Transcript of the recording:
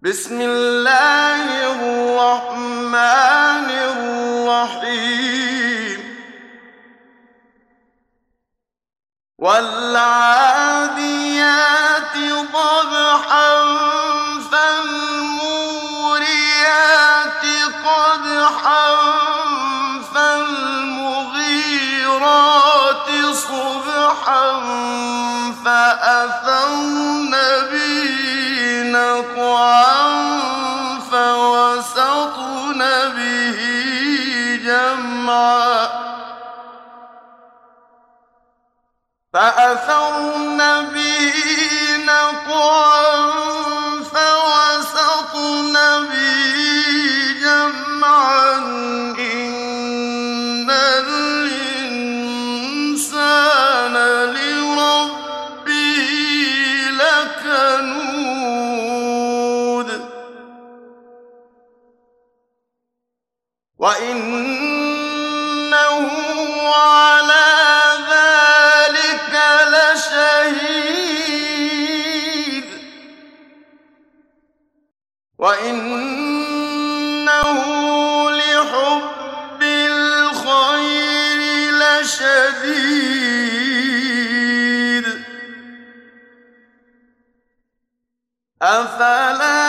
بسم الله الرحمن الرحيم والعاديات ضبحا فالموريات قدحا فالمغيرات صبحا فأثرن به نقعا فوسطن به جمعا فأثرن به نقعا فوسطن به جمعا إن الإنسان لربه لكنود وإنه على ذلك لشهيد وإنه لحب الخير لشديد أفلا